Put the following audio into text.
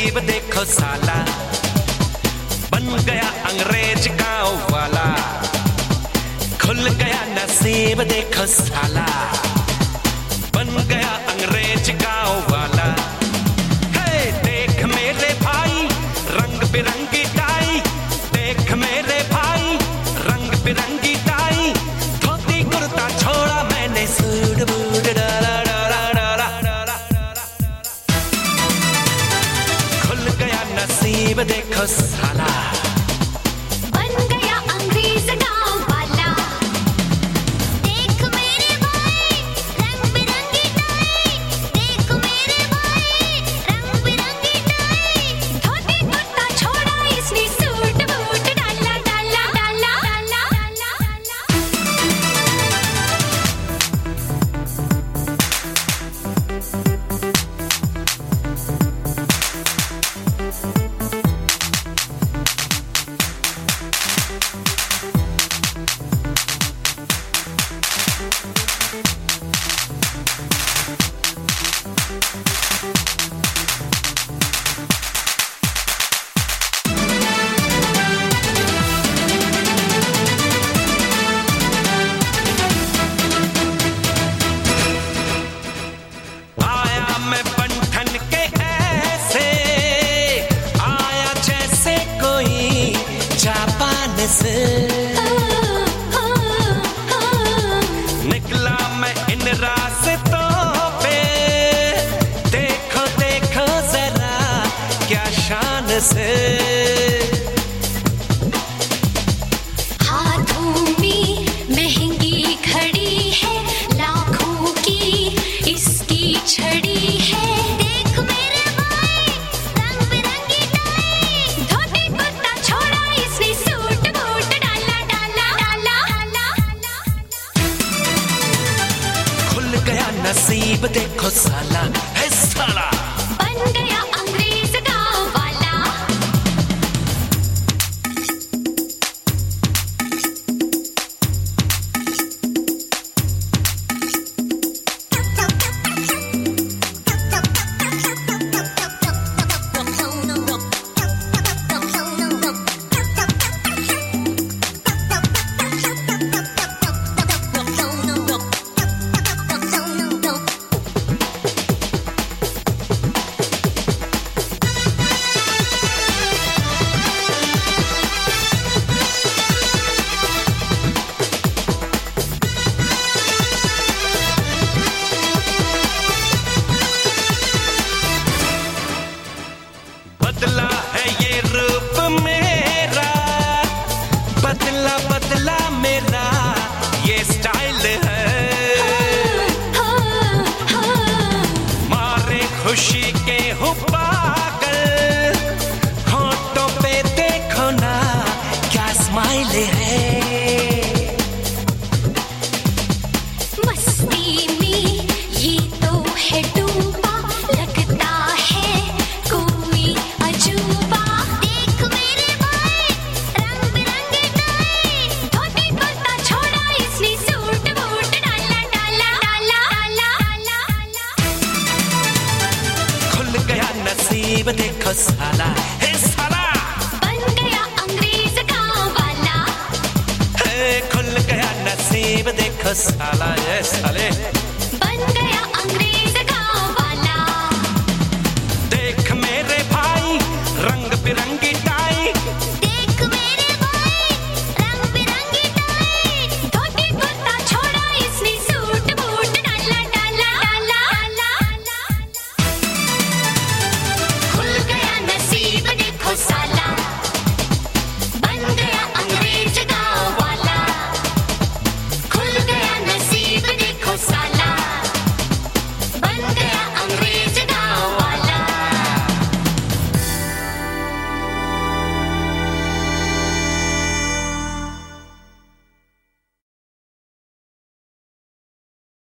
नसीब देखो साला, बन गया अंग्रेज गांव वाला। खुल गया नसीब देखो साला, बन गया अंग्रेज गांव वाला। हे देख मेरे भाई रंग बिरंगी टाई, देख मेरे भाई रंग बिरंगी टाई। धोती कुर्ता छोड़ा मैंने, सूट बूट डाला डाला डाला डाला। खुल गया नसीब देखो साला, बन गया अंग्रेज गांव वाला। देख मेरे भाई रंग बिरंगी टाई, देख मेरे भाई रंग बिरंगी टाई। धोती कुर्ता छोड़ा इसने, सूट बूट डाला डाला डाला डाला। आया मैं बंठन के ऐसे, आया जैसे कोई जापान से। निकला मैं इन रास्तों पे, देखो देखो जरा क्या शान से। हाथों में महंगी घड़ी है, लाखों की इसकी छड़ी है। देख मेरे भाई रंग बिरंगी टाई, धोती कुर्ता छोड़ा इसने, सूट बूट डाला डाला डाला डाला। खुल गया नसीब देखो साला, है साला। बन गया अंग्रेज गांव वाला। बदला है ये रूप मेरा, बदला बदला मेरा ये स्टाइल है। मारे खुशी के हो पागल, होठों पे देखो ना क्या स्माइल है। मस्ती में ये तो है डूबा, लगता है कोई अजूबा। देख मेरे भाई रंग बिरंगी टाई, धोती कुर्ता छोड़ा इसने, सूट बूट डाला डाला डाला डाला। खुल गया नसीब देखो साला, है साला। बन गया अंग्रेज गांव वाला। खुल गया नसीब देखो साला, ये साले।